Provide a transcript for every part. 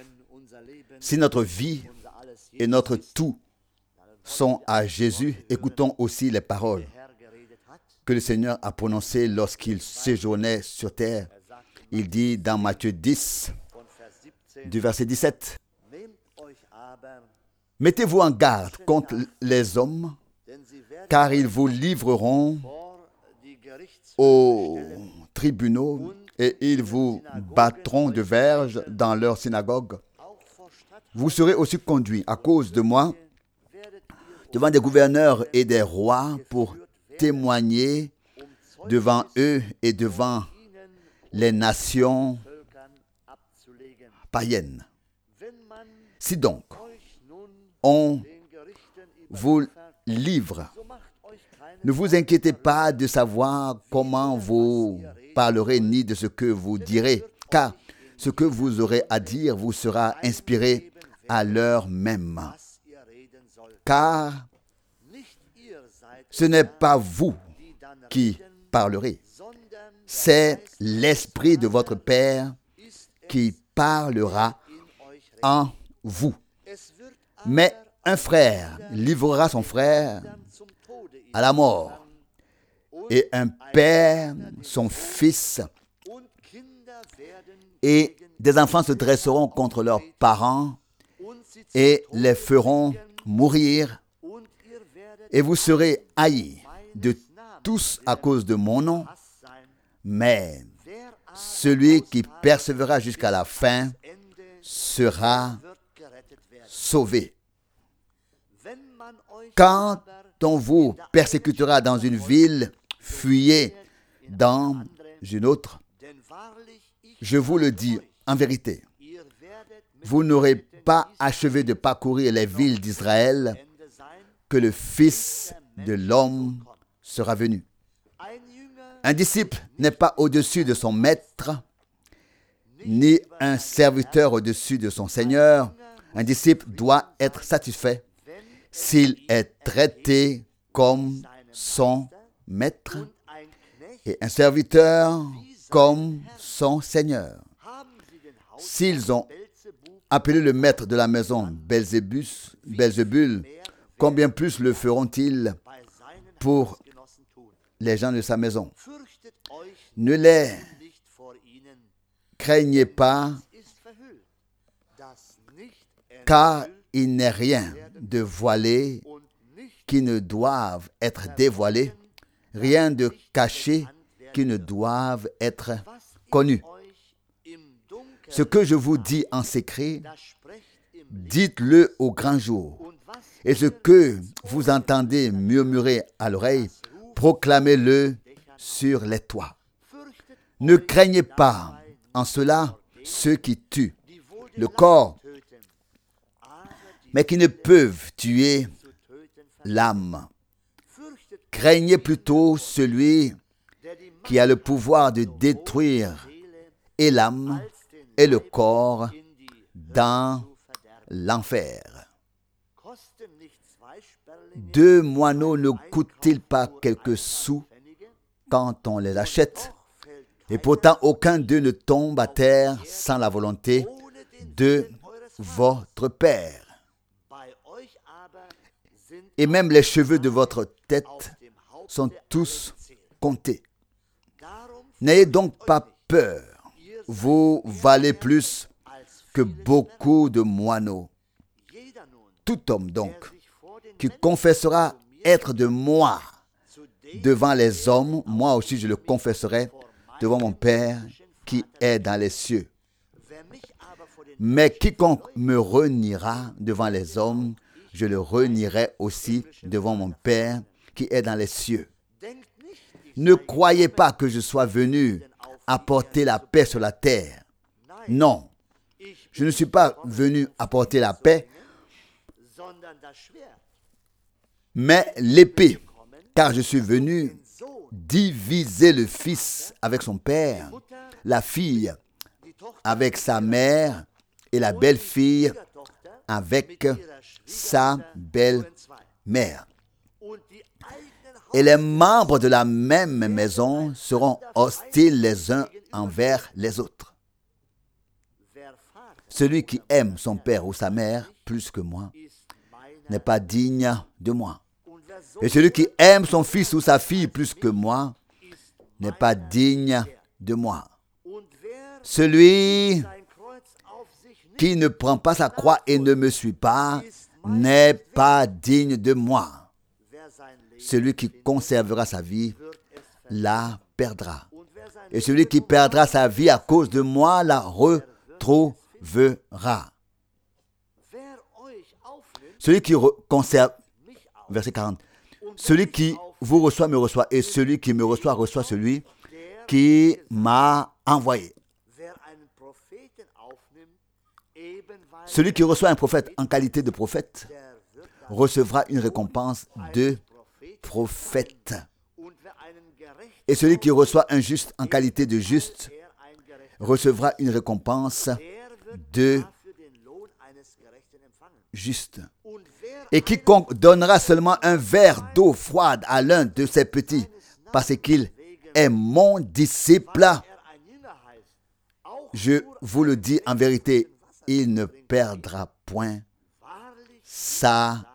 Si notre vie et notre tout sont à Jésus, écoutons aussi les paroles que le Seigneur a prononcées lorsqu'il séjournait sur terre. Il dit dans Matthieu 10, du verset 17, « Mettez-vous en garde contre les hommes, car ils vous livreront aux tribunaux et ils vous battront de verges dans leurs synagogues. Vous serez aussi conduits à cause de moi devant des gouverneurs et des rois pour témoigner devant eux et devant les nations païennes. Si donc on vous livre, ne vous inquiétez pas de savoir comment vous parlerez ni de ce que vous direz, car ce que vous aurez à dire vous sera inspiré à l'heure même. Car ce n'est pas vous qui parlerez, c'est l'Esprit de votre Père qui parlera en vous. Mais un frère livrera son frère à la mort, et un père son fils, et des enfants se dresseront contre leurs parents et les feront mourir, et vous serez haïs de tous à cause de mon nom, mais celui qui persévérera jusqu'à la fin sera sauvé. Quand on vous persécutera dans une ville, fuyez dans une autre. Je vous le dis en vérité, vous n'aurez pas achevé de parcourir les villes d'Israël que le Fils de l'homme sera venu. Un disciple n'est pas au-dessus de son maître, ni un serviteur au-dessus de son Seigneur. Un disciple doit être satisfait s'il est traité comme son maître et un serviteur comme son Seigneur. S'ils ont appelé le maître de la maison Belzébul, combien plus le feront-ils pour les gens de sa maison? Ne les craignez pas, car il n'est rien de voilé qui ne doive être dévoilé, rien de caché qui ne doive être connu. Ce que je vous dis en secret, dites-le au grand jour. Et ce que vous entendez murmurer à l'oreille, proclamez-le sur les toits. Ne craignez pas en cela ceux qui tuent le corps, mais qui ne peuvent tuer l'âme. Craignez plutôt celui qui a le pouvoir de détruire et l'âme et le corps dans l'enfer. 2 moineaux ne coûtent-ils pas quelques sous quand on les achète? Et pourtant, aucun d'eux ne tombe à terre sans la volonté de votre Père. Et même les cheveux de votre tête sont tous comptés. N'ayez donc pas peur. Vous valez plus que beaucoup de moineaux. Tout homme donc qui confessera être de moi devant les hommes, moi aussi je le confesserai devant mon Père qui est dans les cieux. Mais quiconque me reniera devant les hommes, je le renierai aussi devant mon Père qui est dans les cieux. Ne croyez pas que je sois venu apporter la paix sur la terre. Non, je ne suis pas venu apporter la paix, mais l'épée, car je suis venu diviser le fils avec son père, la fille avec sa mère et la belle-fille avec sa belle-mère. Et les membres de la même maison seront hostiles les uns envers les autres. Celui qui aime son père ou sa mère plus que moi n'est pas digne de moi. Et celui qui aime son fils ou sa fille plus que moi n'est pas digne de moi. Celui qui ne prend pas sa croix et ne me suit pas n'est pas digne de moi. Celui qui conservera sa vie la perdra. Et celui qui perdra sa vie à cause de moi la retrouvera. Celui qui conserve, verset 40, celui qui vous reçoit me reçoit, et celui qui me reçoit reçoit celui qui m'a envoyé. Celui qui reçoit un prophète en qualité de prophète recevra une récompense de prophète. Et celui qui reçoit un juste en qualité de juste recevra une récompense de juste. Et quiconque donnera seulement un verre d'eau froide à l'un de ses petits, parce qu'il est mon disciple, je vous le dis en vérité, il ne perdra point sa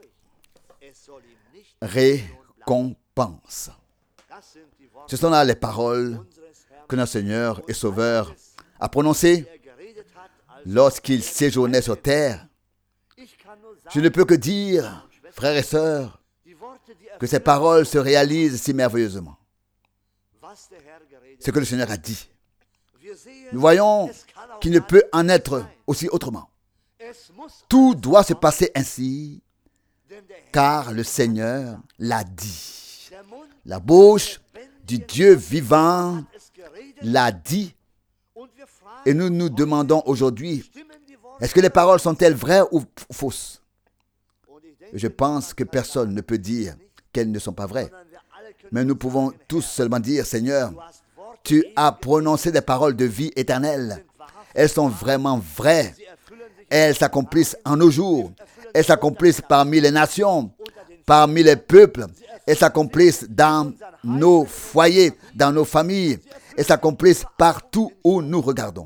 récompense. Ce sont là les paroles que notre Seigneur et Sauveur a prononcées lorsqu'il séjournait sur terre. Je ne peux que dire, frères et sœurs, que ces paroles se réalisent si merveilleusement. Ce que le Seigneur a dit. Nous voyons qu'il ne peut en être aussi autrement. Tout doit se passer ainsi, car le Seigneur l'a dit. La bouche du Dieu vivant l'a dit. Et nous nous demandons aujourd'hui, est-ce que les paroles sont-elles vraies ou fausses? Je pense que personne ne peut dire qu'elles ne sont pas vraies. Mais nous pouvons tous seulement dire, Seigneur, tu as prononcé des paroles de vie éternelle. Elles sont vraiment vraies. Elles s'accomplissent en nos jours. Elles s'accomplissent parmi les nations, parmi les peuples. Elles s'accomplissent dans nos foyers, dans nos familles. Elles s'accomplissent partout où nous regardons.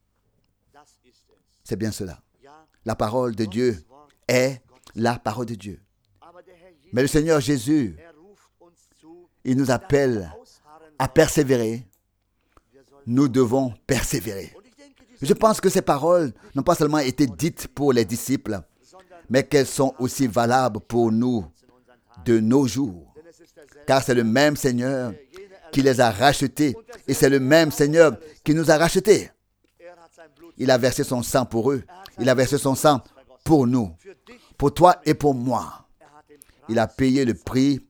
C'est bien cela. La parole de Dieu est la parole de Dieu. Mais le Seigneur Jésus, il nous appelle à persévérer. Nous devons persévérer. Je pense que ces paroles n'ont pas seulement été dites pour les disciples, mais qu'elles sont aussi valables pour nous de nos jours. Car c'est le même Seigneur qui les a rachetés et c'est le même Seigneur qui nous a rachetés. Il a versé son sang pour eux. Il a versé son sang pour nous, pour toi et pour moi. Il a payé le prix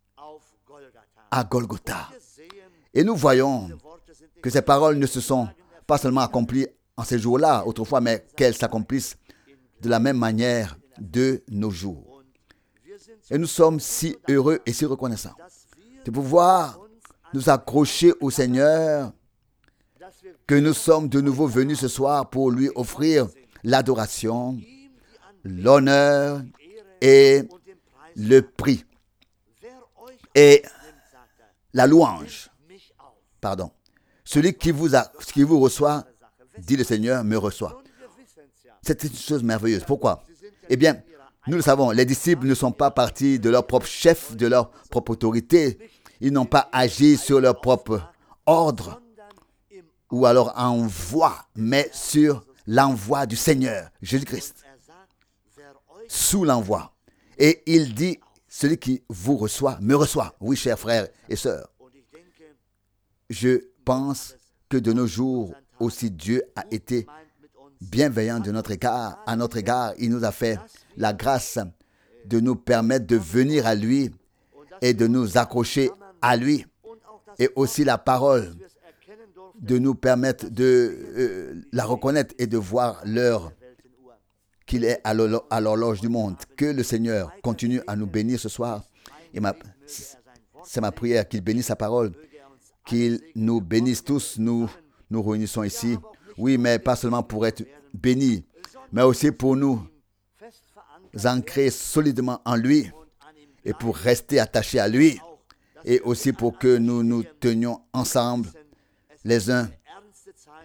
à Golgotha. Et nous voyons que ces paroles ne se sont pas seulement accomplies en ces jours-là, autrefois, mais qu'elles s'accomplissent de la même manière de nos jours. Et nous sommes si heureux et si reconnaissants de pouvoir nous accrocher au Seigneur, que nous sommes de nouveau venus ce soir pour lui offrir l'adoration, l'honneur et le prix et la louange. Pardon. Celui qui vous reçoit, dit le Seigneur, me reçoit. C'est une chose merveilleuse. Pourquoi? Eh bien, nous le savons, les disciples ne sont pas partis de leur propre chef, de leur propre autorité. Ils n'ont pas agi sur leur propre ordre ou alors envoi, mais sur l'envoi du Seigneur, Jésus-Christ. Sous l'envoi. Et il dit, celui qui vous reçoit, me reçoit. Oui, chers frères et sœurs. Je pense que de nos jours aussi, Dieu a été bienveillant de notre égard, à notre égard. Il nous a fait la grâce de nous permettre de venir à lui et de nous accrocher à lui. Et aussi la parole de nous permettre de la reconnaître et de voir l'heure qu'il est à l'horloge du monde. Que le Seigneur continue à nous bénir ce soir. Et c'est ma prière qu'il bénisse sa parole, qu'il nous bénisse tous. Nous nous réunissons ici, oui, mais pas seulement pour être bénis, mais aussi pour nous ancrer solidement en lui et pour rester attachés à lui, et aussi pour que nous nous tenions ensemble les uns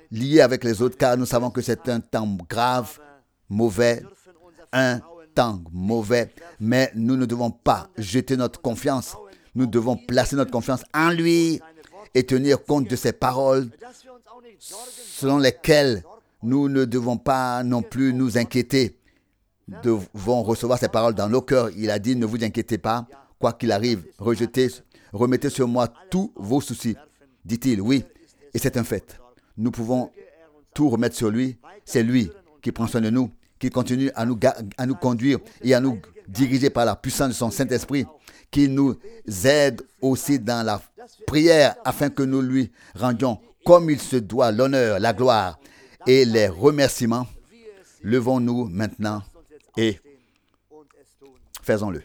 liés avec les autres, car nous savons que c'est un temps grave, mauvais, un temps mauvais, mais nous ne devons pas jeter notre confiance. Nous devons placer notre confiance en lui et tenir compte de ses paroles, selon lesquelles nous ne devons pas non plus nous inquiéter. Nous devons recevoir ces paroles dans nos cœurs. Il a dit, ne vous inquiétez pas, quoi qu'il arrive, remettez sur moi tous vos soucis, dit-il. Oui, et c'est un fait. Nous pouvons tout remettre sur lui. C'est lui qui prend soin de nous, qui continue à nous conduire et à nous diriger par la puissance de son Saint-Esprit, qui nous aide aussi dans la prière afin que nous lui rendions comme il se doit l'honneur, la gloire et les remerciements. Levons-nous maintenant et faisons-le.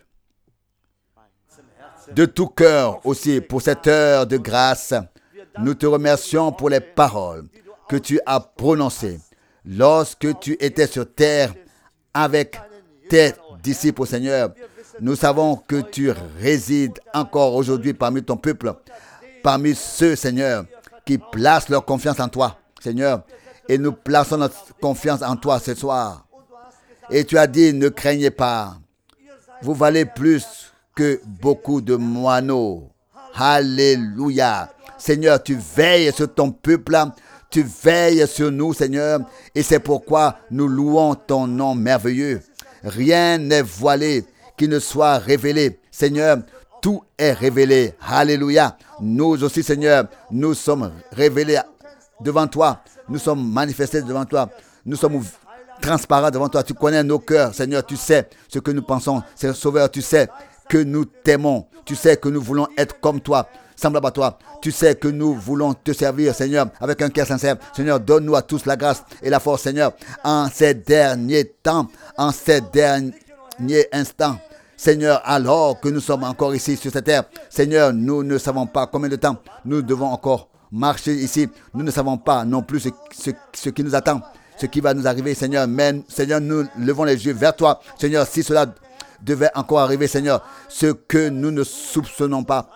De tout cœur aussi pour cette heure de grâce, nous te remercions pour les paroles que tu as prononcées lorsque tu étais sur terre avec tes disciples, Seigneur. Nous savons que tu résides encore aujourd'hui parmi ton peuple, parmi ceux, Seigneur, qui placent leur confiance en toi, Seigneur. Et nous plaçons notre confiance en toi ce soir. Et tu as dit, ne craignez pas. Vous valez plus que beaucoup de moineaux. Alléluia. Seigneur, tu veilles sur ton peuple. Tu veilles sur nous, Seigneur. Et c'est pourquoi nous louons ton nom merveilleux. Rien n'est voilé qui ne soit révélé. Seigneur, tout est révélé. Alléluia. Nous aussi, Seigneur, nous sommes révélés devant toi. Nous sommes manifestés devant toi. Nous sommes transparents devant toi. Tu connais nos cœurs, Seigneur. Tu sais ce que nous pensons. Seigneur Sauveur, tu sais que nous t'aimons. Tu sais que nous voulons être comme toi, semblable à toi. Tu sais que nous voulons te servir, Seigneur, avec un cœur sincère. Seigneur, donne-nous à tous la grâce et la force, Seigneur, en ces derniers temps, en ces derniers instants. Seigneur, alors que nous sommes encore ici sur cette terre, Seigneur, nous ne savons pas combien de temps nous devons encore marcher ici. Nous ne savons pas non plus ce qui nous attend, ce qui va nous arriver, Seigneur. Mais, Seigneur, nous levons les yeux vers toi. Seigneur, si cela devait encore arriver, Seigneur, ce que nous ne soupçonnons pas,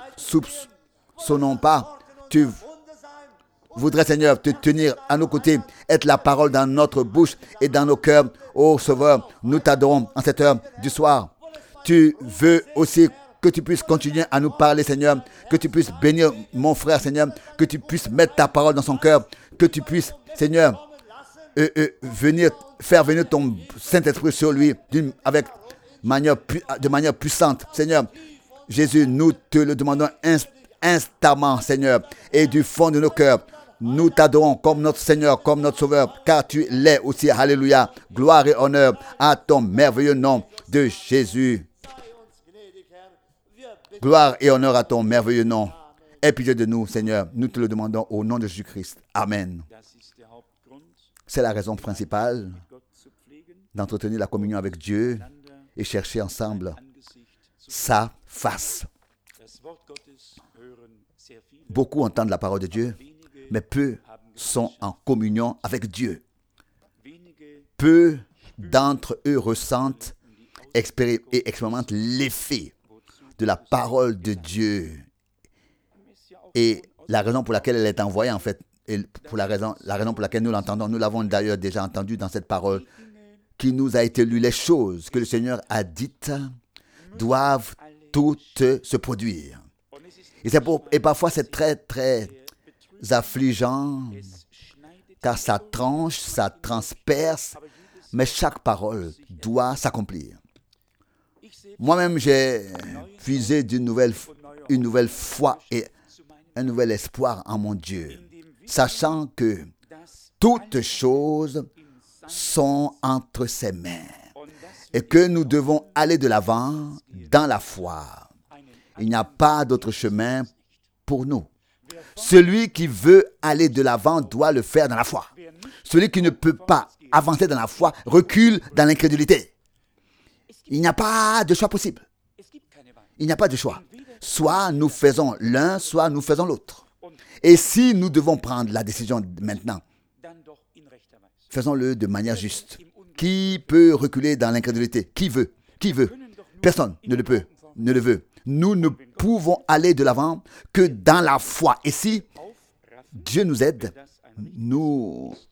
tu voudrais, Seigneur, te tenir à nos côtés, être la parole dans notre bouche et dans nos cœurs. Ô Sauveur, nous t'adorons en cette heure du soir. Tu veux aussi que tu puisses continuer à nous parler, Seigneur, que tu puisses bénir mon frère, Seigneur, que tu puisses mettre ta parole dans son cœur, que tu puisses, Seigneur, faire venir ton Saint-Esprit sur lui de manière puissante. Seigneur, Jésus, nous te le demandons instamment, Seigneur, et du fond de nos cœurs. Nous t'adorons comme notre Seigneur, comme notre Sauveur, car tu l'es aussi. Alléluia. Gloire et honneur à ton merveilleux nom de Jésus. Gloire et honneur à ton merveilleux nom. Aie pitié de nous, Seigneur. Nous te le demandons au nom de Jésus-Christ. Amen. C'est la raison principale d'entretenir la communion avec Dieu et chercher ensemble sa face. Beaucoup entendent la parole de Dieu, mais peu sont en communion avec Dieu. Peu d'entre eux ressentent et expérimentent l'effet de la parole de Dieu. Et la raison pour laquelle elle est envoyée, en fait, et pour la raison pour laquelle nous l'entendons, nous l'avons d'ailleurs déjà entendu dans cette parole qui nous a été lue. Les choses que le Seigneur a dites doivent toutes se produire. Et parfois, c'est très, très affligeant, car ça tranche, ça transperce, mais chaque parole doit s'accomplir. Moi-même, j'ai puisé une nouvelle foi et un nouvel espoir en mon Dieu, sachant que toutes choses sont entre ses mains et que nous devons aller de l'avant dans la foi. Il n'y a pas d'autre chemin pour nous. Celui qui veut aller de l'avant doit le faire dans la foi. Celui qui ne peut pas avancer dans la foi recule dans l'incrédulité. Il n'y a pas de choix possible. Il n'y a pas de choix. Soit nous faisons l'un, soit nous faisons l'autre. Et si nous devons prendre la décision maintenant, faisons-le de manière juste. Qui peut reculer dans l'incrédulité? Qui veut? Personne ne le veut. Nous ne pouvons aller de l'avant que dans la foi. Et si Dieu nous aide nous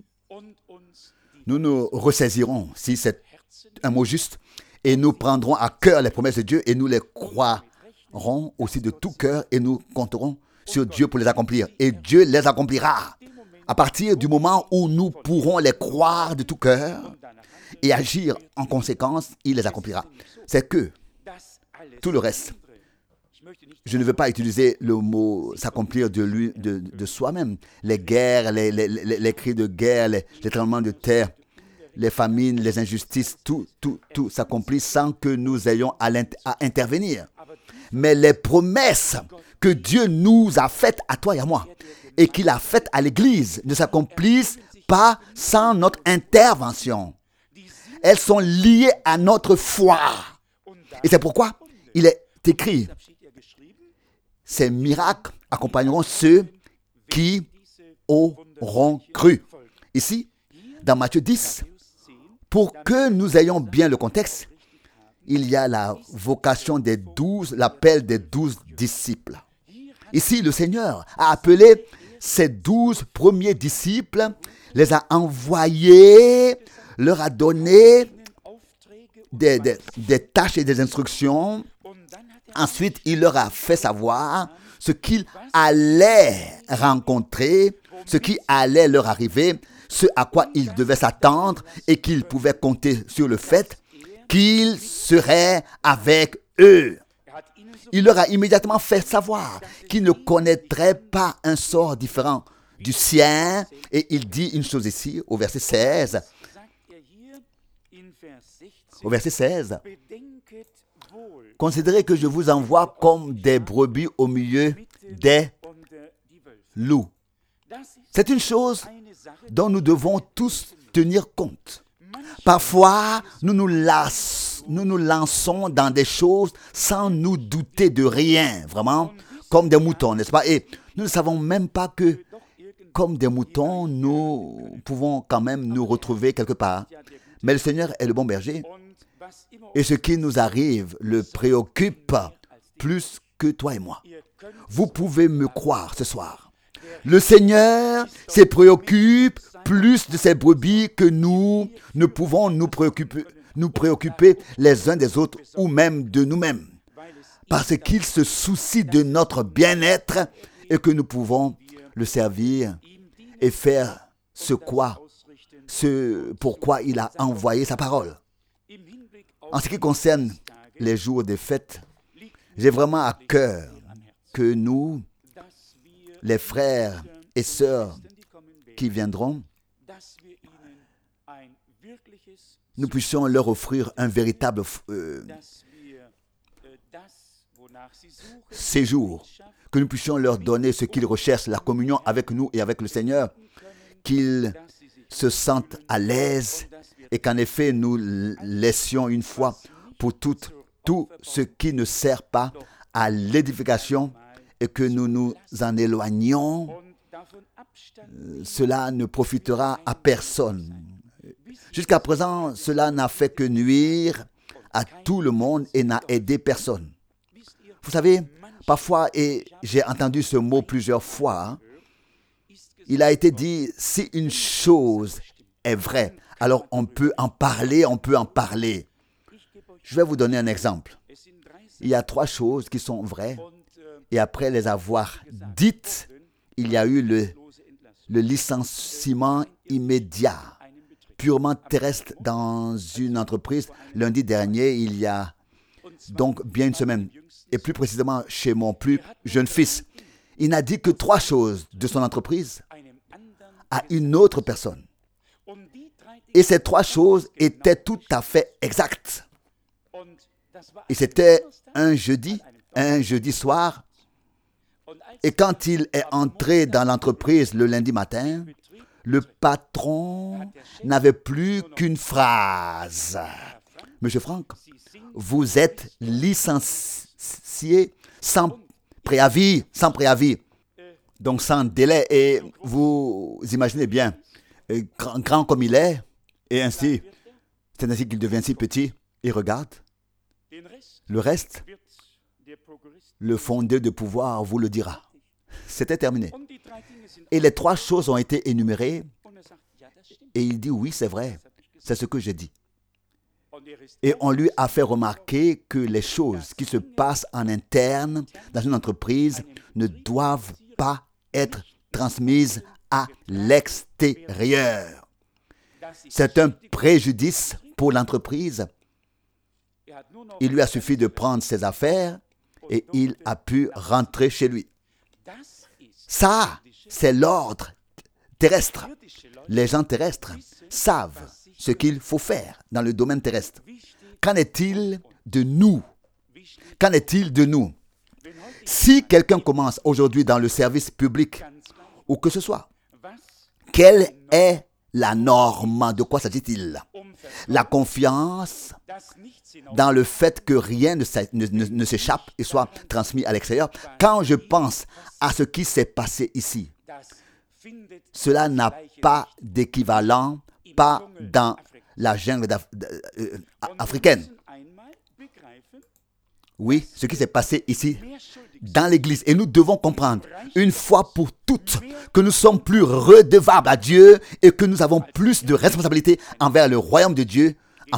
nous ressaisirons, si c'est un mot juste, et nous prendrons à cœur les promesses de Dieu et nous les croirons aussi de tout cœur et nous compterons sur Dieu pour les accomplir. Et Dieu les accomplira. À partir du moment où nous pourrons les croire de tout cœur et agir en conséquence, il les accomplira. C'est que tout le reste, je ne veux pas utiliser le mot s'accomplir de soi-même. Les guerres, les cris de guerre, les tremblements de terre, les famines, les injustices, tout s'accomplit sans que nous ayons à intervenir. Mais les promesses que Dieu nous a faites à toi et à moi, et qu'il a faites à l'Église, ne s'accomplissent pas sans notre intervention. Elles sont liées à notre foi. Et c'est pourquoi il est écrit, ces miracles accompagneront ceux qui auront cru. Ici, dans Matthieu 10, pour que nous ayons bien le contexte, il y a la vocation des 12, l'appel des 12 disciples. Ici, le Seigneur a appelé ses 12 premiers disciples, les a envoyés, leur a donné des tâches et des instructions. Ensuite, il leur a fait savoir ce qu'ils allaient rencontrer, ce qui allait leur arriver, ce à quoi ils devaient s'attendre et qu'ils pouvaient compter sur le fait qu'il serait avec eux. Il leur a immédiatement fait savoir qu'ils ne connaîtraient pas un sort différent du sien. Et il dit une chose ici, au verset 16. Au verset 16. Considérez que je vous envoie comme des brebis au milieu des loups. C'est une chose dont nous devons tous tenir compte. Parfois, nous nous lançons dans des choses sans nous douter de rien, vraiment, comme des moutons, n'est-ce pas? Et nous ne savons même pas que, comme des moutons, nous pouvons quand même nous retrouver quelque part. Mais le Seigneur est le bon berger. Et ce qui nous arrive le préoccupe plus que toi et moi. Vous pouvez me croire ce soir. Le Seigneur se préoccupe plus de ses brebis que nous ne pouvons nous préoccuper les uns des autres ou même de nous-mêmes. Parce qu'il se soucie de notre bien-être et que nous pouvons le servir et faire ce pourquoi il a envoyé sa parole. En ce qui concerne les jours des fêtes, j'ai vraiment à cœur que nous, les frères et sœurs qui viendront, nous puissions leur offrir un véritable séjour, que nous puissions leur donner ce qu'ils recherchent, la communion avec nous et avec le Seigneur, qu'ils se sentent à l'aise et qu'en effet nous laissions une fois pour toutes tout ce qui ne sert pas à l'édification et que nous nous en éloignions. Cela ne profitera à personne. Jusqu'à présent, cela n'a fait que nuire à tout le monde et n'a aidé personne. Vous savez, parfois, et j'ai entendu ce mot plusieurs fois, il a été dit, si une chose est vraie, alors on peut en parler. Je vais vous donner un exemple. Il y a 3 choses qui sont vraies et après les avoir dites, il y a eu le licenciement immédiat, purement terrestre dans une entreprise. Lundi dernier, il y a donc bien une semaine, et plus précisément chez mon plus jeune fils. Il n'a dit que 3 choses de son entreprise à une autre personne. Et ces 3 choses étaient tout à fait exactes. Et c'était un jeudi soir. Et quand il est entré dans l'entreprise le lundi matin, le patron n'avait plus qu'une phrase. Monsieur Franck, vous êtes licencié sans préavis. Donc sans délai. Et vous imaginez bien, grand comme il est, et ainsi, c'est ainsi qu'il devient si petit. Et regarde, le reste, le fondé de pouvoir vous le dira. C'était terminé. Et les 3 choses ont été énumérées. Et il dit, oui, c'est vrai, c'est ce que j'ai dit. Et on lui a fait remarquer que les choses qui se passent en interne dans une entreprise ne doivent pas être transmises à l'extérieur. C'est un préjudice pour l'entreprise. Il lui a suffi de prendre ses affaires et il a pu rentrer chez lui. Ça, c'est l'ordre terrestre. Les gens terrestres savent ce qu'il faut faire dans le domaine terrestre. Qu'en est-il de nous? Qu'en est-il de nous? Si quelqu'un commence aujourd'hui dans le service public, ou que ce soit, quelle est la norme? De quoi s'agit-il? La confiance dans le fait que rien ne s'échappe et soit transmis à l'extérieur. Quand je pense à ce qui s'est passé ici, cela n'a pas d'équivalent, pas dans la jungle africaine. Oui, ce qui s'est passé ici, dans l'Église. Et nous devons comprendre, une fois pour toutes, que nous sommes plus redevables à Dieu et que nous avons plus de responsabilités envers le royaume de Dieu,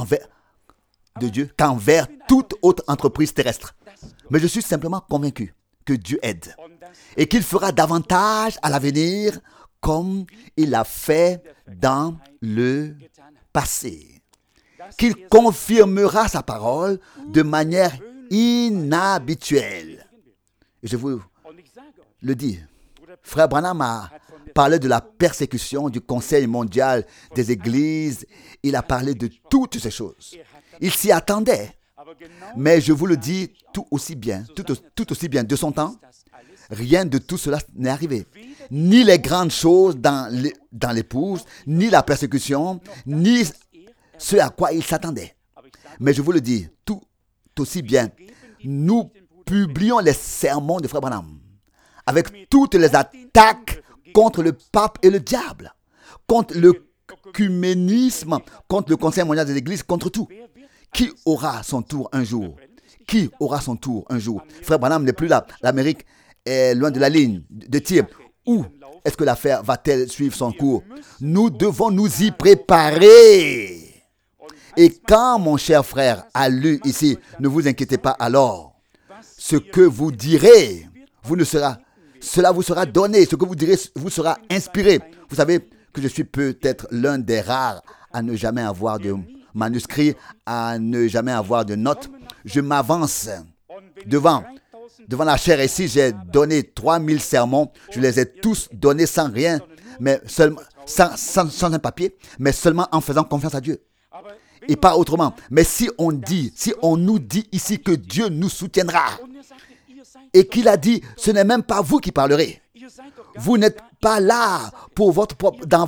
qu'envers toute autre entreprise terrestre. Mais je suis simplement convaincu que Dieu aide et qu'il fera davantage à l'avenir comme il l'a fait dans le passé. Qu'il confirmera sa parole de manière inhabituelle. Et je vous le dis, Frère Branham a parlé de la persécution du Conseil mondial des églises. Il a parlé de toutes ces choses. Il s'y attendait. Mais je vous le dis tout aussi bien de son temps, rien de tout cela n'est arrivé. Ni les grandes choses dans l'épouse, ni la persécution, ni ce à quoi il s'attendait. Mais je vous le dis tout aussi bien, nous publions les sermons de Frère Branham avec toutes les attaques contre le pape et le diable, contre le l'œcuménisme, contre le Conseil mondial des églises, contre tout. Qui aura son tour un jour? Qui aura son tour un jour? Frère Branham n'est plus là. L'Amérique est loin de la ligne de tir. Où est-ce que l'affaire va-t-elle suivre son cours? Nous devons nous y préparer. Et quand mon cher frère a lu ici, ne vous inquiétez pas alors. Ce que vous direz, cela vous sera donné. Ce que vous direz vous sera inspiré. Vous savez que je suis peut-être l'un des rares à ne jamais avoir de manuscrit, à ne jamais avoir de notes. Je m'avance devant la chaire ici. J'ai donné 3000 sermons. Je les ai tous donnés sans rien, mais seulement, sans un papier, mais seulement en faisant confiance à Dieu. Et pas autrement. Mais si on nous dit ici que Dieu nous soutiendra et qu'il a dit, ce n'est même pas vous qui parlerez. Vous n'êtes pas là pour votre propre, dans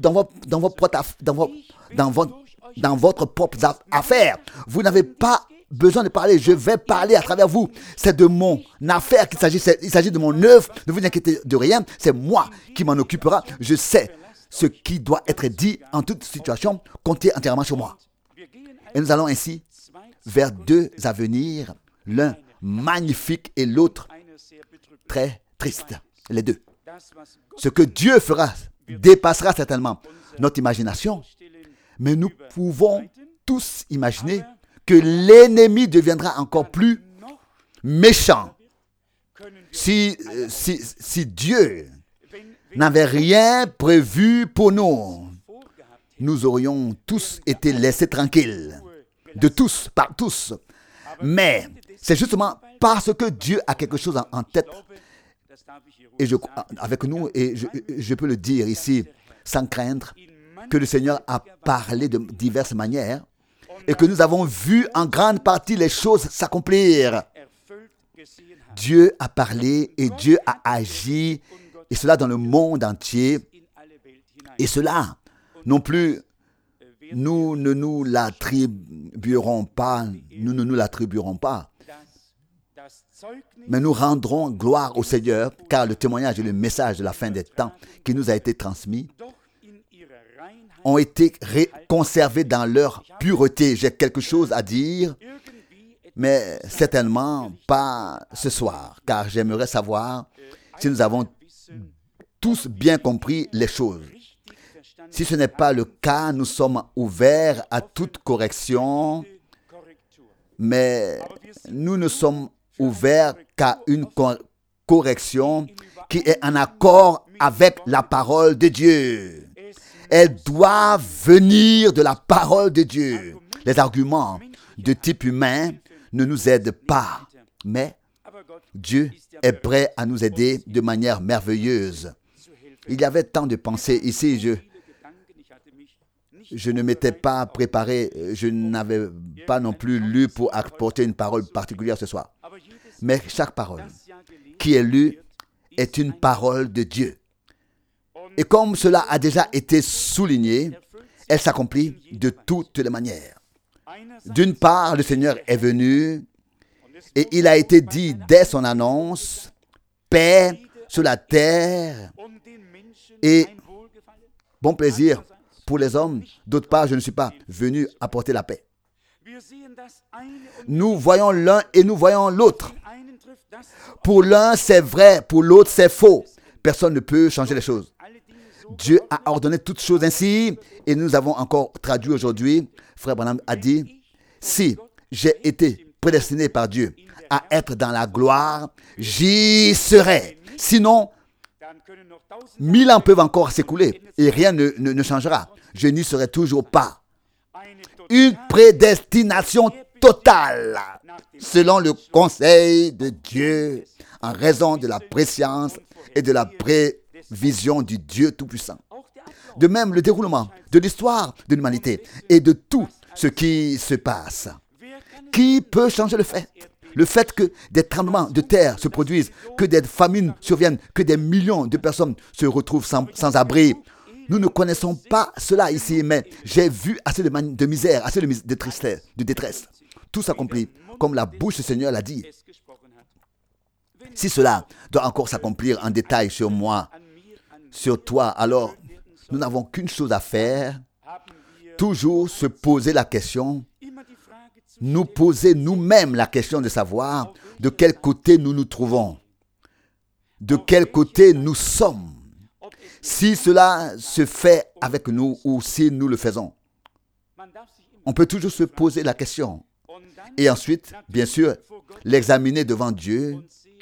votre propre affaire. Vous n'avez pas besoin de parler. Je vais parler à travers vous. C'est de mon affaire qu'il s'agit. Il s'agit de mon œuvre. Ne vous inquiétez de rien. C'est moi qui m'en occupera. Je sais ce qui doit être dit en toute situation. Comptez entièrement sur moi. Et nous allons ainsi vers deux avenirs, l'un magnifique et l'autre très triste. Les deux. Ce que Dieu fera dépassera certainement notre imagination, mais nous pouvons tous imaginer que l'ennemi deviendra encore plus méchant. Si Dieu n'avait rien prévu pour nous, nous aurions tous été laissés tranquilles, de tous, par tous. Mais c'est justement parce que Dieu a quelque chose en tête, et avec nous, et je peux le dire ici sans craindre, que le Seigneur a parlé de diverses manières et que nous avons vu en grande partie les choses s'accomplir. Dieu a parlé et Dieu a agi, et cela dans le monde entier. Et cela, non plus, nous ne nous l'attribuerons pas, mais nous rendrons gloire au Seigneur, car le témoignage et le message de la fin des temps qui nous a été transmis ont été conservés dans leur pureté. J'ai quelque chose à dire, mais certainement pas ce soir, car j'aimerais savoir si nous avons tous bien compris les choses. Si ce n'est pas le cas, nous sommes ouverts à toute correction, mais nous ne sommes ouverts qu'à une correction qui est en accord avec la parole de Dieu. Elle doit venir de la parole de Dieu. Les arguments de type humain ne nous aident pas, mais Dieu est prêt à nous aider de manière merveilleuse. Il y avait tant de pensées ici, je ne m'étais pas préparé, je n'avais pas non plus lu pour apporter une parole particulière ce soir. Mais chaque parole qui est lue est une parole de Dieu. Et comme cela a déjà été souligné, elle s'accomplit de toutes les manières. D'une part, le Seigneur est venu et il a été dit dès son annonce, paix sur la terre et bon plaisir pour les hommes. D'autre part, je ne suis pas venu apporter la paix. Nous voyons l'un et nous voyons l'autre. Pour l'un, c'est vrai, pour l'autre, c'est faux. Personne ne peut changer les choses. Dieu a ordonné toutes choses ainsi et nous avons encore traduit aujourd'hui. Frère Branham a dit, si j'ai été prédestiné par Dieu à être dans la gloire, j'y serai. Sinon, 1000 ans peuvent encore s'écouler et rien ne changera. Je n'y serai toujours pas. Une prédestination totale, selon le conseil de Dieu, en raison de la préscience et de la prévision du Dieu Tout-Puissant. De même, le déroulement de l'histoire de l'humanité et de tout ce qui se passe. Qui peut changer le fait? Le fait que des tremblements de terre se produisent, que des famines surviennent, que des millions de personnes se retrouvent sans abri. Nous ne connaissons pas cela ici, mais j'ai vu assez de misère, assez de tristesse, de détresse. Tout s'accomplit comme la bouche du Seigneur l'a dit. Si cela doit encore s'accomplir en détail sur moi, sur toi, alors nous n'avons qu'une chose à faire, toujours se poser la question, nous poser nous-mêmes la question de savoir de quel côté nous nous trouvons, de quel côté nous sommes, si cela se fait avec nous ou si nous le faisons. On peut toujours se poser la question et ensuite, bien sûr, l'examiner devant Dieu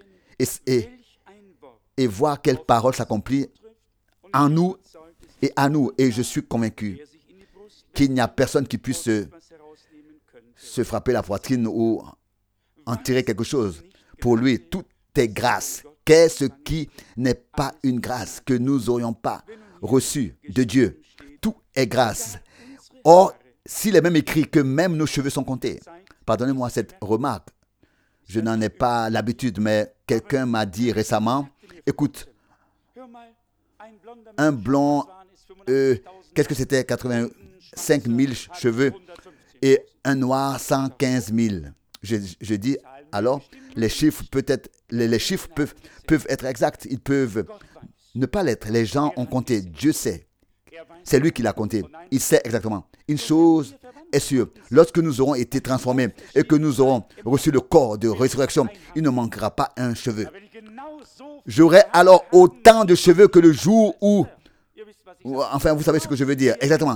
et voir quelle parole s'accomplit en nous et à nous. Et je suis convaincu qu'il n'y a personne qui puisse se frapper la poitrine ou en tirer quelque chose. Pour lui, tout est grâce. Qu'est-ce qui n'est pas une grâce que nous n'aurions pas reçue de Dieu? Tout est grâce. Or, s'il est même écrit que même nos cheveux sont comptés, pardonnez-moi cette remarque, je n'en ai pas l'habitude, mais quelqu'un m'a dit récemment, écoute, un blond, qu'est-ce que c'était, 85 000 cheveux et un noir, 115 000. Je dis, alors, les chiffres peuvent être exacts, ils peuvent ne pas l'être. Les gens ont compté, Dieu sait. C'est lui qui l'a compté, il sait exactement. Une chose est sûre, lorsque nous aurons été transformés et que nous aurons reçu le corps de résurrection, il ne manquera pas un cheveu. J'aurai alors autant de cheveux que le jour où... Enfin, vous savez ce que je veux dire, exactement.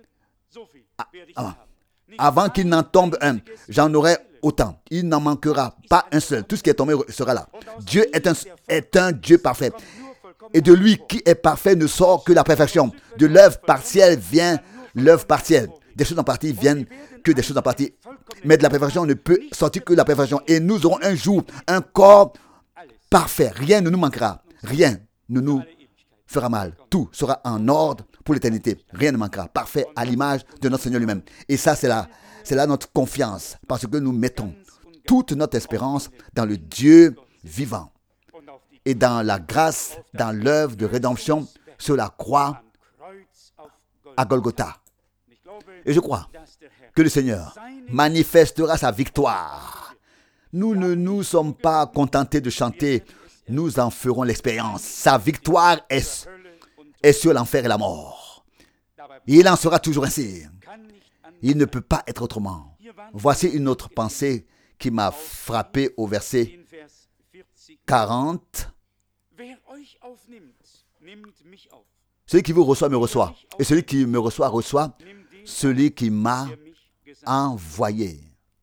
Avant qu'il n'en tombe un, j'en aurai autant. Il n'en manquera pas un seul. Tout ce qui est tombé sera là. Dieu est un Dieu parfait. Et de lui qui est parfait ne sort que la perfection. De l'œuvre partielle vient l'œuvre partielle. Des choses en partie viennent que des choses en partie. Mais de la perfection ne peut sortir que la perfection. Et nous aurons un jour un corps parfait. Rien ne nous manquera. Rien ne nous fera mal. Tout sera en ordre pour l'éternité. Rien ne manquera. Parfait à l'image de notre Seigneur lui-même. Et ça, c'est là notre confiance. Parce que nous mettons toute notre espérance dans le Dieu vivant. Et dans la grâce, dans l'œuvre de rédemption sur la croix à Golgotha. Et je crois que le Seigneur manifestera sa victoire. Nous ne nous sommes pas contentés de chanter, nous en ferons l'expérience. Sa victoire est sur l'enfer et la mort. Il en sera toujours ainsi. Il ne peut pas être autrement. Voici une autre pensée qui m'a frappé au verset 40. Celui qui vous reçoit me reçoit. Et celui qui me reçoit reçoit celui qui m'a envoyé.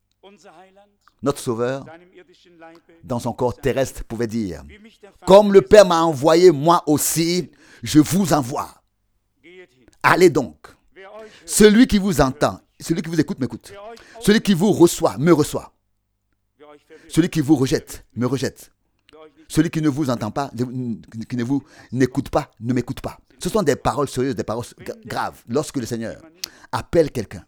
Notre Sauveur, dans son corps terrestre, pouvait dire, comme le Père m'a envoyé, moi aussi, je vous envoie. Allez donc. Celui qui vous entend, celui qui vous écoute, m'écoute. Celui qui vous reçoit, me reçoit. Celui qui vous rejette, me rejette. Celui qui ne vous entend pas, qui ne vous n'écoute pas, ne m'écoute pas. Ce sont des paroles sérieuses, des paroles graves. Lorsque le Seigneur appelle quelqu'un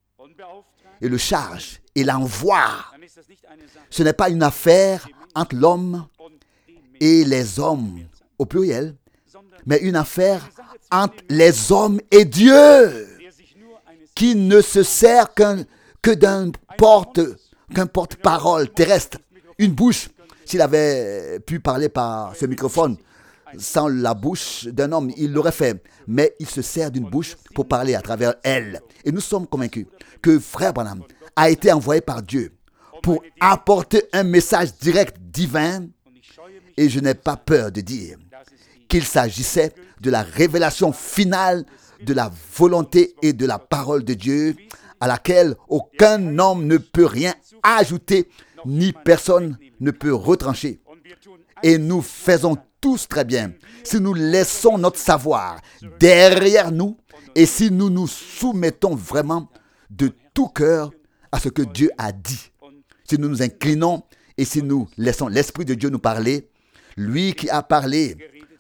et le charge et l'envoie, ce n'est pas une affaire entre l'homme et les hommes, au pluriel, mais une affaire entre les hommes et Dieu, qui ne se sert que d'un porte-parole terrestre, une bouche. S'il avait pu parler par ce microphone sans la bouche d'un homme, il l'aurait fait. Mais il se sert d'une bouche pour parler à travers elle. Et nous sommes convaincus que Frère Branham a été envoyé par Dieu pour apporter un message direct divin. Et je n'ai pas peur de dire qu'il s'agissait de la révélation finale de la volonté et de la parole de Dieu, à laquelle aucun homme ne peut rien ajouter, ni personne ne peut retrancher. Et nous faisons tous très bien si nous laissons notre savoir derrière nous et si nous nous soumettons vraiment de tout cœur à ce que Dieu a dit. Si nous nous inclinons et si nous laissons l'Esprit de Dieu nous parler, lui qui a parlé,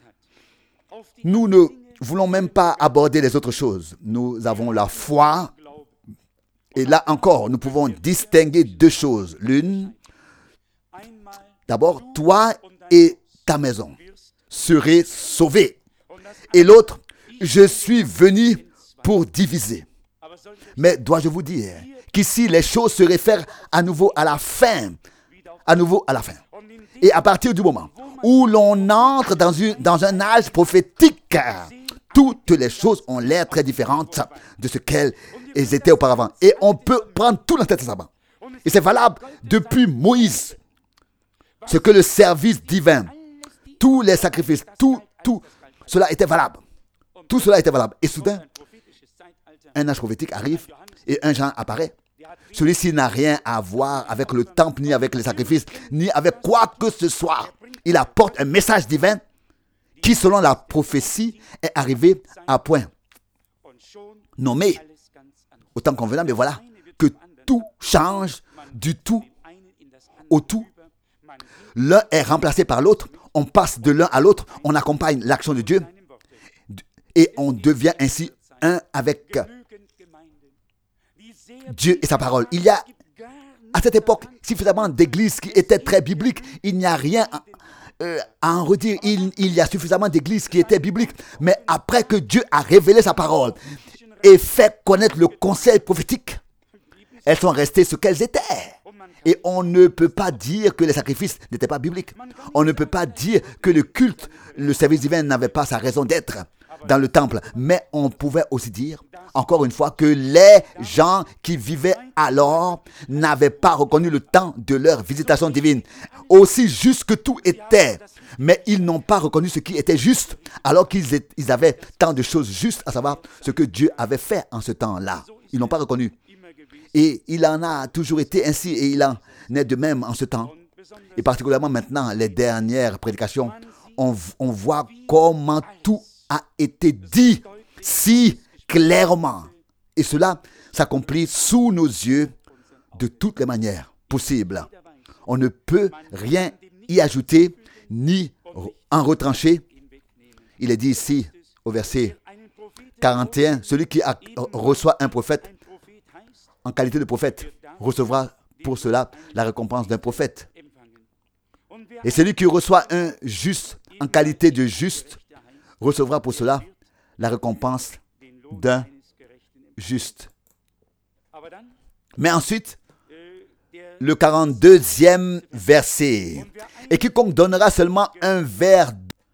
nous ne voulons même pas aborder les autres choses. Nous avons la foi. Et là encore, nous pouvons distinguer deux choses. L'une, d'abord, toi et ta maison serez sauvés. Et l'autre, je suis venu pour diviser. Mais dois-je vous dire qu'ici, les choses se réfèrent à nouveau à la fin. À nouveau à la fin. Et à partir du moment où l'on entre dans un âge prophétique, toutes les choses ont l'air très différentes de ce qu'elles étaient auparavant. Et on peut prendre tout l'Ancien Testament. Et c'est valable depuis Moïse. Ce que le service divin, tous les sacrifices, tout cela était valable. Tout cela était valable. Et soudain, un âge prophétique arrive et un Jean apparaît. Celui-ci n'a rien à voir avec le temple, ni avec les sacrifices, ni avec quoi que ce soit. Il apporte un message divin qui, selon la prophétie, est arrivé à point nommé au temps convenable. Mais voilà que tout change du tout au tout. L'un est remplacé par l'autre. On passe de l'un à l'autre. On accompagne l'action de Dieu. Et on devient ainsi un avec Dieu et sa parole. Il y a à cette époque suffisamment d'églises qui étaient très bibliques. Il n'y a rien à en redire. Il y a suffisamment d'églises qui étaient bibliques. Mais après que Dieu a révélé sa parole et fait connaître le conseil prophétique, elles sont restées ce qu'elles étaient. Et on ne peut pas dire que les sacrifices n'étaient pas bibliques. On ne peut pas dire que le culte, le service divin n'avait pas sa raison d'être dans le temple. Mais on pouvait aussi dire, encore une fois, que les gens qui vivaient alors n'avaient pas reconnu le temps de leur visitation divine. Aussi juste que tout était, mais ils n'ont pas reconnu ce qui était juste, alors qu'ils avaient tant de choses justes, à savoir ce que Dieu avait fait en ce temps-là. Ils n'ont pas reconnu. Et il en a toujours été ainsi, et il en est de même en ce temps. Et particulièrement maintenant, les dernières prédications, on voit comment tout a été dit si clairement. Et cela s'accomplit sous nos yeux de toutes les manières possibles. On ne peut rien y ajouter ni en retrancher. Il est dit ici au verset 41, celui qui reçoit un prophète en qualité de prophète recevra pour cela la récompense d'un prophète. Et celui qui reçoit un juste en qualité de juste recevra pour cela la récompense d'un juste. Mais ensuite, le 42e verset. Et quiconque donnera seulement un verre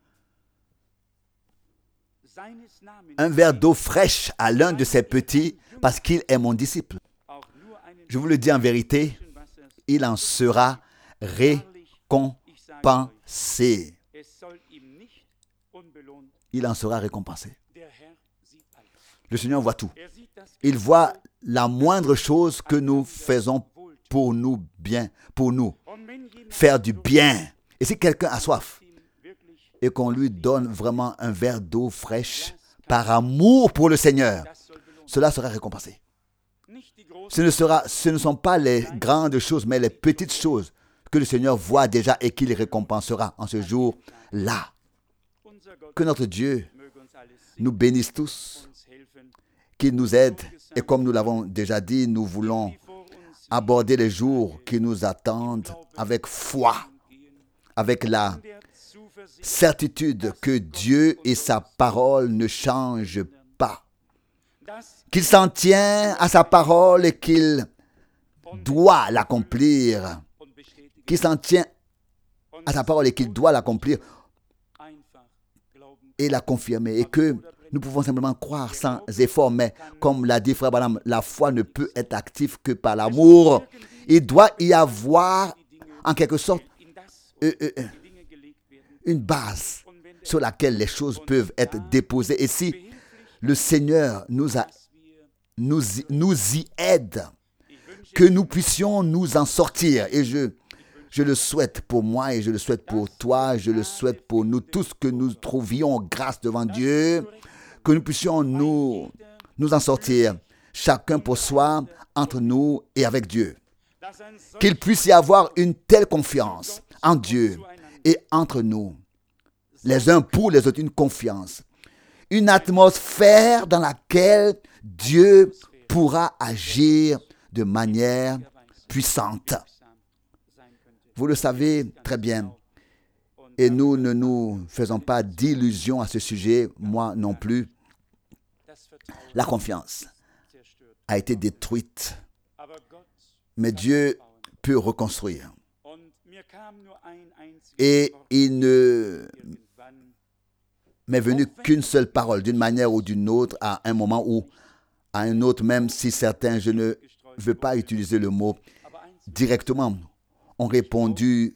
d'eau fraîche à l'un de ses petits, parce qu'il est mon disciple, je vous le dis en vérité, il en sera récompensé. il en sera récompensé. Le Seigneur voit tout. Il voit la moindre chose que nous faisons pour nous bien, pour nous faire du bien. Et si quelqu'un a soif et qu'on lui donne vraiment un verre d'eau fraîche par amour pour le Seigneur, cela sera récompensé. Ce ne sont pas les grandes choses, mais les petites choses que le Seigneur voit déjà et qu'il récompensera en ce jour-là. Que notre Dieu nous bénisse tous, qu'il nous aide. Et comme nous l'avons déjà dit, nous voulons aborder les jours qui nous attendent avec foi, avec la certitude que Dieu et sa parole ne changent pas, qu'il s'en tient à sa parole et qu'il doit l'accomplir, qu'il s'en tient à sa parole et qu'il doit l'accomplir et la confirmer, et que nous pouvons simplement croire sans effort. Mais comme l'a dit Frère Branham, la foi ne peut être active que par l'amour. Il doit y avoir en quelque sorte une base sur laquelle les choses peuvent être déposées. Et si le Seigneur nous y aide, que nous puissions nous en sortir. Et je le souhaite pour moi et je le souhaite pour toi, je le souhaite pour nous tous, que nous trouvions grâce devant Dieu, que nous puissions nous en sortir, chacun pour soi, entre nous et avec Dieu. Qu'il puisse y avoir une telle confiance en Dieu et entre nous, les uns pour les autres, une confiance, une atmosphère dans laquelle Dieu pourra agir de manière puissante. Vous le savez très bien, et nous ne nous faisons pas d'illusions à ce sujet, moi non plus. La confiance a été détruite, mais Dieu peut reconstruire. Et il ne m'est venu qu'une seule parole, d'une manière ou d'une autre, à un moment ou à un autre, même si certains, je ne veux pas utiliser le mot directement, ont répandu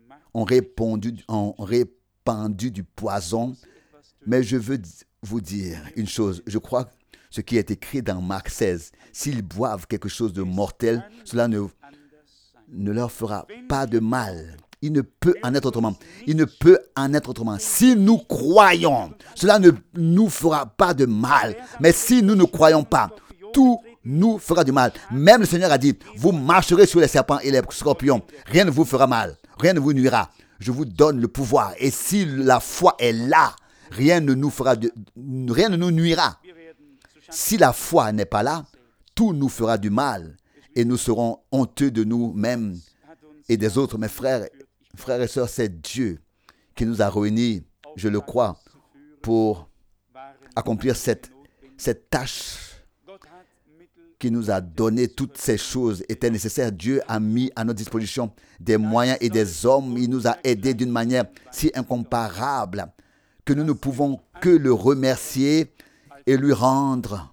du poison. Mais je veux vous dire une chose. Je crois ce qui est écrit dans Marc 16. S'ils boivent quelque chose de mortel, cela ne leur fera pas de mal. Il ne peut en être autrement. Il ne peut en être autrement. Si nous croyons, cela ne nous fera pas de mal. Mais si nous ne croyons pas, tout nous fera du mal. Même le Seigneur a dit, vous marcherez sur les serpents et les scorpions. Rien ne vous fera mal. Rien ne vous nuira. Je vous donne le pouvoir. Et si la foi est là, rien ne nous nuira. Si la foi n'est pas là, tout nous fera du mal. Et nous serons honteux de nous-mêmes et des autres. Mes frères et sœurs, c'est Dieu qui nous a réunis, je le crois, pour accomplir cette tâche qui nous a donné toutes ces choses étaient nécessaires. Dieu a mis à notre disposition des moyens et des hommes. Il nous a aidés d'une manière si incomparable que nous ne pouvons que le remercier et lui rendre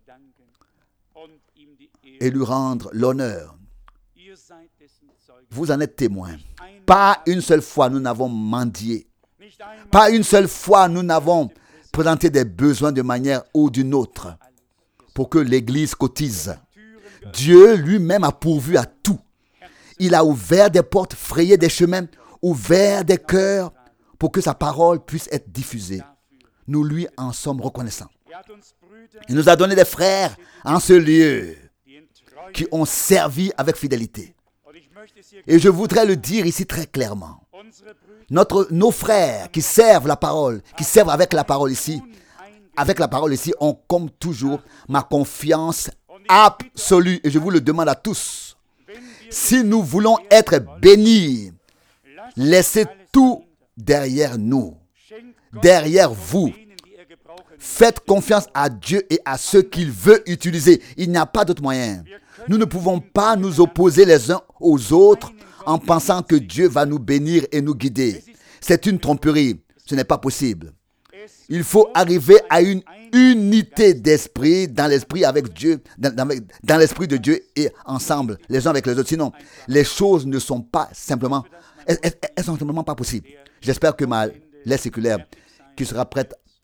l'honneur. Vous en êtes témoins. Pas une seule fois nous n'avons mendié. Pas une seule fois nous n'avons présenté des besoins de manière ou d'une autre pour que l'Église cotise. Dieu lui-même a pourvu à tout. Il a ouvert des portes, frayé des chemins, ouvert des cœurs pour que sa parole puisse être diffusée. Nous lui en sommes reconnaissants. Il nous a donné des frères en ce lieu qui ont servi avec fidélité. Et je voudrais le dire ici très clairement. Nos frères qui servent la parole, qui servent avec la parole ici, ont comme toujours ma confiance absolue. Et je vous le demande à tous. Si nous voulons être bénis, laissez tout derrière nous, derrière vous. Faites confiance à Dieu et à ceux qu'il veut utiliser. Il n'y a pas d'autre moyen. Nous ne pouvons pas nous opposer les uns aux autres en pensant que Dieu va nous bénir et nous guider. C'est une tromperie. Ce n'est pas possible. Il faut arriver à une unité d'esprit, dans l'esprit avec Dieu, dans l'esprit de Dieu et ensemble, les uns avec les autres. Sinon, les choses ne sont pas simplement, elles sont simplement pas possibles. J'espère que ma lettre circulaire, qui sera prête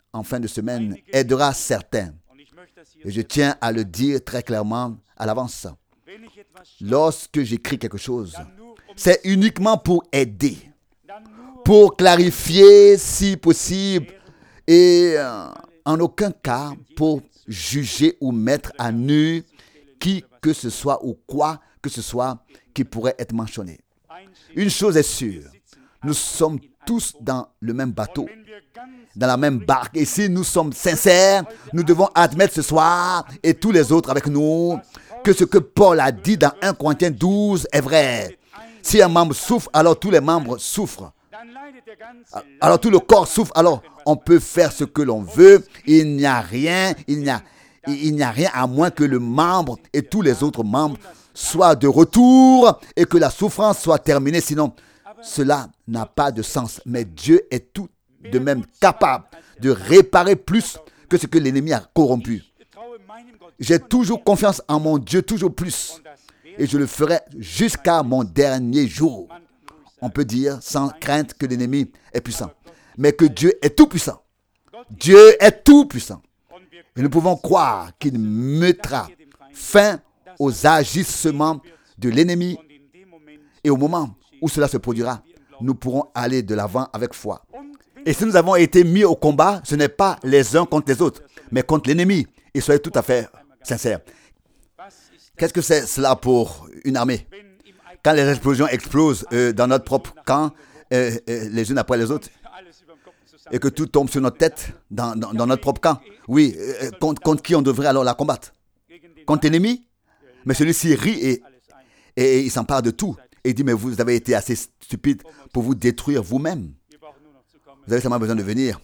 en fin de semaine aidera certains. Et je tiens à le dire très clairement à l'avance. Lorsque j'écris quelque chose, c'est uniquement pour aider, pour clarifier si possible, et en aucun cas pour juger ou mettre à nu qui que ce soit ou quoi que ce soit qui pourrait être mentionné. Une chose est sûre, nous sommes tous dans le même bateau, dans la même barque. Et si nous sommes sincères, nous devons admettre ce soir, et tous les autres avec nous, que ce que Paul a dit dans 1 Corinthiens 12 est vrai. Si un membre souffre, alors tous les membres souffrent. Alors tout le corps souffre, alors on peut faire ce que l'on veut. Il n'y a rien à moins que le membre et tous les autres membres soient de retour et que la souffrance soit terminée. Sinon, cela n'a pas de sens. Mais Dieu est tout de même capable de réparer plus que ce que l'ennemi a corrompu. J'ai toujours confiance en mon Dieu, toujours plus. Et je le ferai jusqu'à mon dernier jour. On peut dire sans crainte que l'ennemi est puissant. Mais que Dieu est tout puissant. Dieu est tout puissant. Et nous pouvons croire qu'il mettra fin aux agissements de l'ennemi. Et au moment où cela se produira, nous pourrons aller de l'avant avec foi. Et si nous avons été mis au combat, ce n'est pas les uns contre les autres, mais contre l'ennemi. Et soyez tout à fait sincères. Qu'est-ce que c'est cela pour une armée? Quand les explosions explosent dans notre propre camp, les unes après les autres, et que tout tombe sur notre tête dans notre propre camp. Oui, contre qui on devrait alors la combattre? Contre l'ennemi? Mais celui-ci rit et il s'empare de tout. Et il dit, mais vous avez été assez stupide pour vous détruire vous-même. Vous avez seulement besoin de venir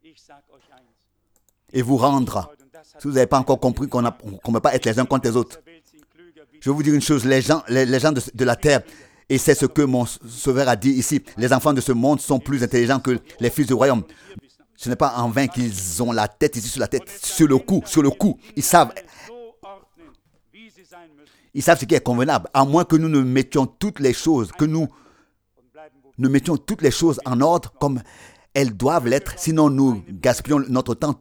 et vous rendre. Si vous n'avez pas encore compris qu'on ne peut pas être les uns contre les autres. Je vais vous dire une chose, les gens de la terre, et c'est ce que mon sauveur a dit ici, les enfants de ce monde sont plus intelligents que les fils du royaume. Ce n'est pas en vain qu'ils ont la tête ici sur la tête, sur le cou. Ils savent ce qui est convenable, à moins que nous ne mettions toutes les choses, en ordre comme elles doivent l'être, sinon nous gaspillons notre temps,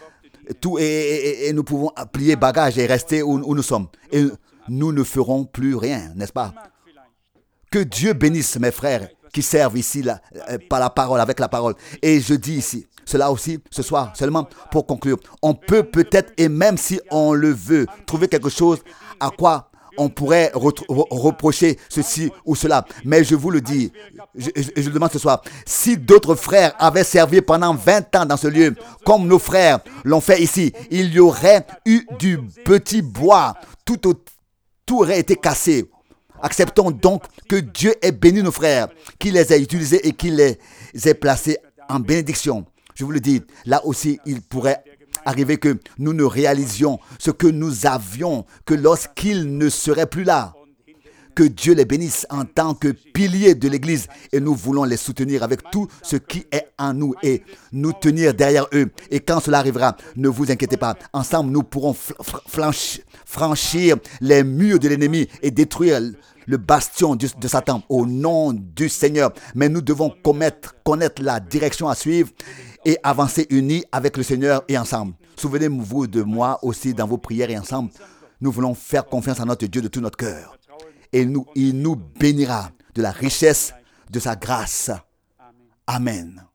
et nous pouvons plier bagages et rester où nous sommes. Et nous ne ferons plus rien, n'est-ce pas? Que Dieu bénisse mes frères qui servent ici par la parole, avec la parole. Et je dis ici, cela aussi, ce soir, seulement pour conclure, on peut peut-être, et même si on le veut, trouver quelque chose à quoi on pourrait reprocher ceci ou cela. Mais je vous le dis, je le demande ce soir, si d'autres frères avaient servi pendant 20 ans dans ce lieu, comme nos frères l'ont fait ici, il y aurait eu du petit bois, tout aurait été cassé. Acceptons donc que Dieu ait béni nos frères, qu'il les ait utilisés et qu'il les ait placés en bénédiction. Je vous le dis, là aussi, il pourrait arriver que nous ne réalisions ce que nous avions que lorsqu'ils ne seraient plus là. Que Dieu les bénisse en tant que piliers de l'Église et nous voulons les soutenir avec tout ce qui est en nous et nous tenir derrière eux. Et quand cela arrivera, ne vous inquiétez pas. Ensemble, nous pourrons franchir les murs de l'ennemi et détruire le bastion de Satan au nom du Seigneur. Mais nous devons connaître la direction à suivre et avancer unis avec le Seigneur et ensemble. Souvenez-vous de moi aussi dans vos prières et ensemble. Nous voulons faire confiance à notre Dieu de tout notre cœur. Et il nous bénira de la richesse de sa grâce. Amen.